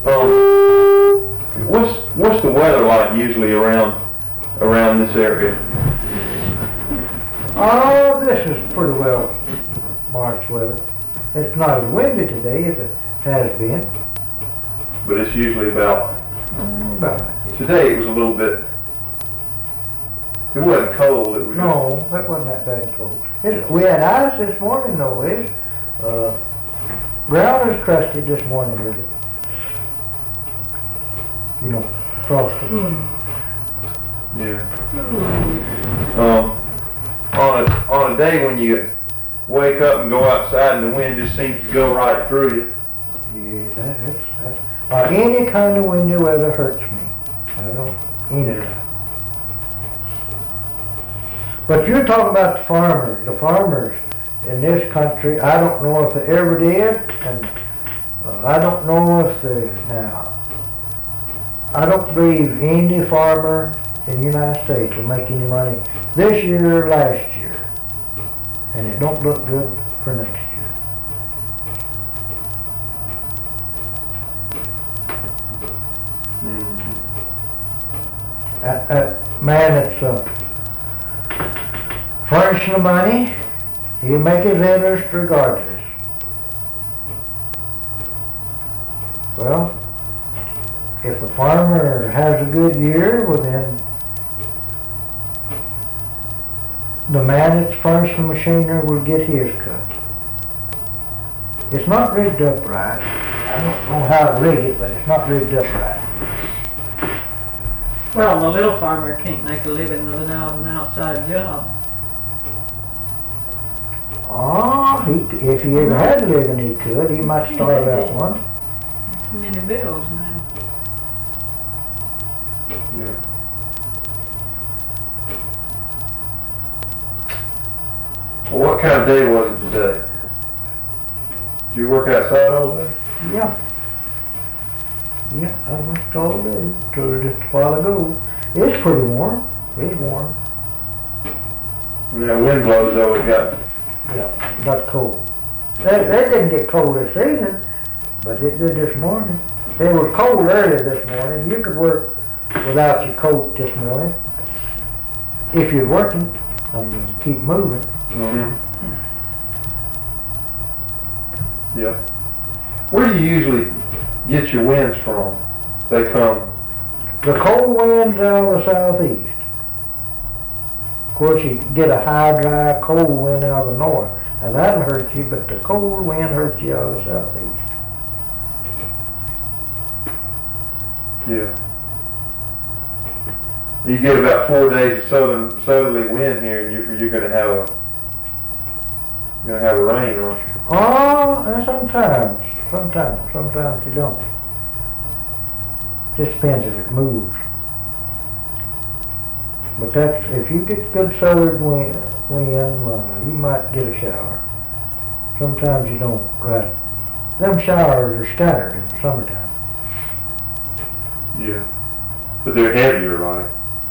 What's the weather like usually around this area? Oh, this is pretty well March weather. It's not as windy today as it has been. But it's usually about About like today it was a little bit. It wasn't cold. It was No, it wasn't that bad cold. We had ice this morning though. Ground was crusty this morning really. You know, frosty. Yeah. On a day when you wake up and go outside and the wind just seems to go right through you. Yeah, that's any kind of windy weather hurts me. I don't, Yeah. But you're talking about the farmers. The farmers in this country, I don't know if they ever did, and I don't know if now, I don't believe any farmer in the United States will make any money this year or last year. And it don't look good for next year. Mm-hmm. That man that's furnishing the money, he'll make his interest regardless. Well, if the farmer has a good year, well then the man that's furnishing the machinery will get his cut. It's not rigged up right. I don't know how to rig it, but it's not rigged up right. Well, the little farmer can't make a living without an outside job. If he ever had a living he could. He might start out one. Too many bills now. Yeah. Well, what kind of day was it today? Did you work outside all day? Yeah. Yeah, I worked all day till just a while ago. It's pretty warm. It's warm. When that wind blows though, it got... Yeah, it got cold. It didn't get cold this evening, but it did this morning. It was cold early this morning. You could work without your coat this morning. If you're working, and keep moving. Mm-hmm. Yeah. Where do you usually get your winds from? They come... The cold winds out of the southeast. Of course, you get a high, dry, cold wind out of the north. Now that'll hurt you, but the cold wind hurts you out of the southeast. Yeah. You get about 4 days of southerly wind here, and you're gonna have a rain, aren't you? Oh, and sometimes you don't. Just depends if it moves. But that's, if you get good southern wind, you might get a shower. Sometimes you don't, right? Them showers are scattered in the summertime. Yeah. But they're heavier, right?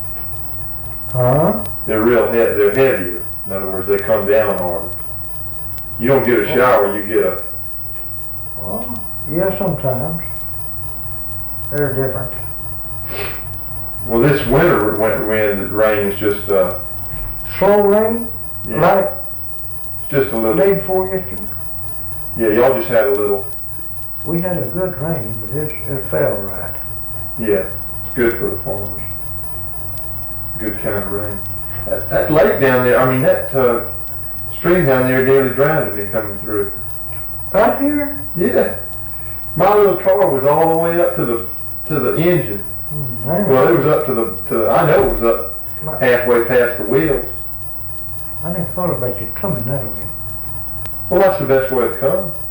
Huh? They're heavier. In other words, they come down harder. You don't get a shower, you get a... Oh, yeah, sometimes. They're different. Well, this winter wind rain is just, Slow rain, yeah, like it's just a the little... day before yesterday. Yeah, y'all just had a little... We had a good rain, but it fell right. Yeah, it's good for the farmers. Good kind of rain. That lake down there, I mean, that stream down there nearly drowned me coming through. Right here? Yeah. My little car was all the way up to the engine. Well, it was up to I know it was up halfway past the wheels. I never thought about you coming that way. Well, that's the best way to come.